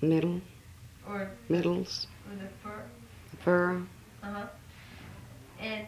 Middle. Or Middles. or the fur? The fur. Uh-huh. And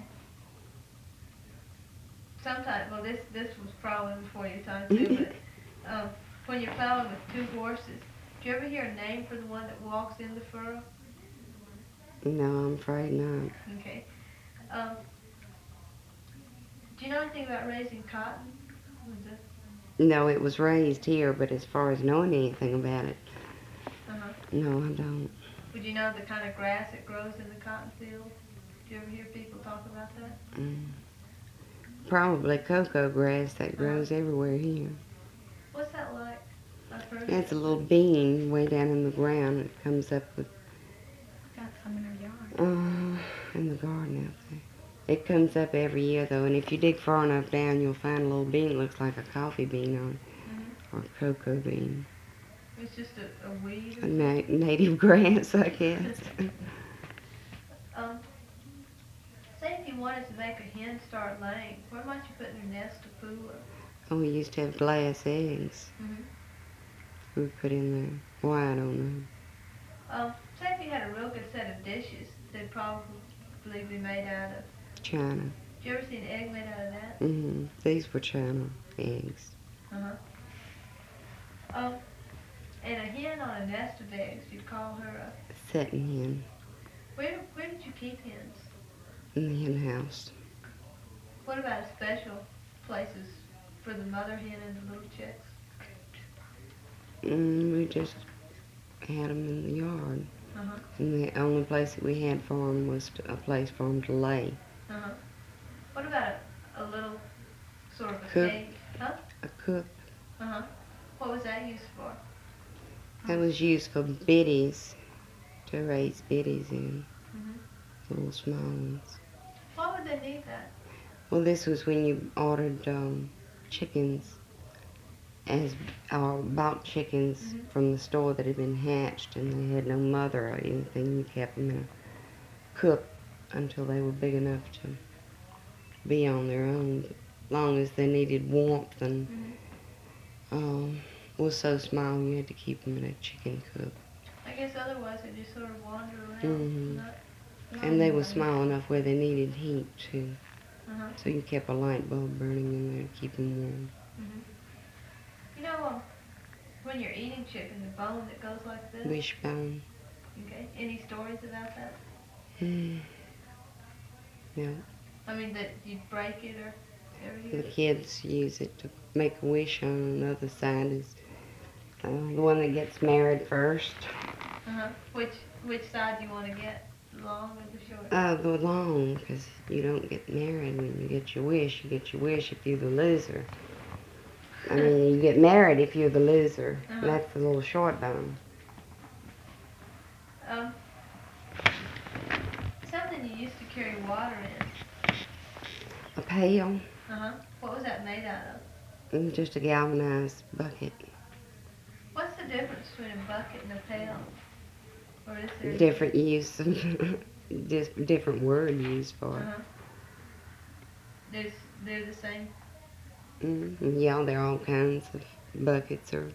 sometimes, well, this was probably before your time too, but when you're plowing with two horses, do you ever hear a name for the one that walks in the furrow? No, I'm afraid not. Okay. Um, do you know anything about raising cotton? Was it? No, it was raised here, but as far as knowing anything about it, Uh-huh. no, I don't. Would you know the kind of grass that grows in the cotton field? Do you ever hear people talk about that? Probably cocoa grass that grows everywhere here. What's that like? I've heard It's a it. little bean way down in the ground. It comes up with Got some in our yard. in the garden out there. It comes up every year though, and if you dig far enough down, you'll find a little bean that looks like a coffee bean on it, or a cocoa bean. It's just a weed. A native grass, I guess. Say if you wanted to make a hen start laying, where might you put in her nest to fool her? Oh, we used to have glass eggs. We put in there white on them. Say if you had a real good set of dishes, they'd probably be made out of China. Did you ever see an egg made out of that? These were China eggs. And a hen on a nest of eggs, you'd call her a... Setting hen. Where did you keep hens? In the hen house. What about special places for the mother hen and the little chicks? We just had them in the yard. And the only place that we had for them was a place for them to lay. What about a little sort of a Coop. cage? Huh? A coop. What was that used for? That was used for biddies, to raise biddies in. Little small ones. Why would they need that? Well, this was when you ordered chickens, or bought chickens from the store that had been hatched and they had no mother or anything. You kept them in a coop until they were big enough to be on their own, as long as they needed warmth and was so small you had to keep them in a chicken coop. I guess otherwise they just sort of wander around. And they were small enough where they needed heat too. So you kept a light bulb burning in there to keep them warm. You know, when you're eating chicken, the bone that goes like this? Wishbone. Okay. Any stories about that? No. I mean, that you'd break it or The everything? kids use it to make a wish on. The other side is the one that gets married first. Which side do you want to get? The long or the short? The long, because you don't get married when you get your wish. You get your wish if you're the loser. I mean, you get married if you're the loser. That's the little short bone. Something you used to carry water in. A pail, What was that made out of? and just a galvanized bucket. What's the difference between a bucket and a pail? Or is there... Different use, just different word used for it. They're the same. Yeah, there are all kinds of buckets, or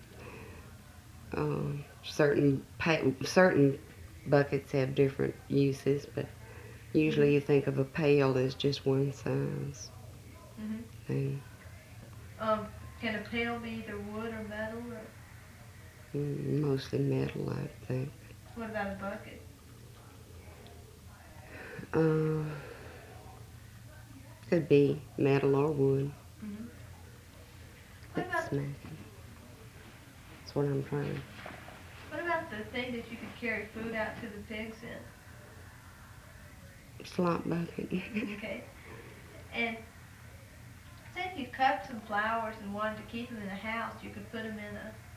certain buckets have different uses, but usually you think of a pail as just one size thing. Can a pail be either wood or metal, or Mostly metal, I think. what about a bucket? Could be metal or wood. What about, Smacking. That's what I'm trying. what about the thing that you could carry food out to the pigs in? Slop bucket. Okay. And say if you cut some flowers and wanted to keep them in the house, you could put them in